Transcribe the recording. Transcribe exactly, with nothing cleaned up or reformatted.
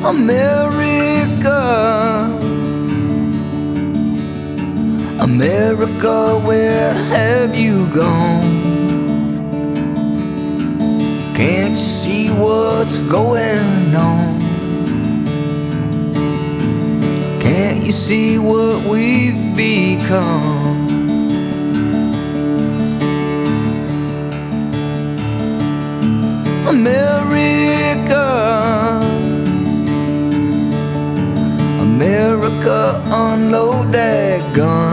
America, America, where have you gone? Can't you see what's going on? Can't you see what we've become? America, America, unload that gun.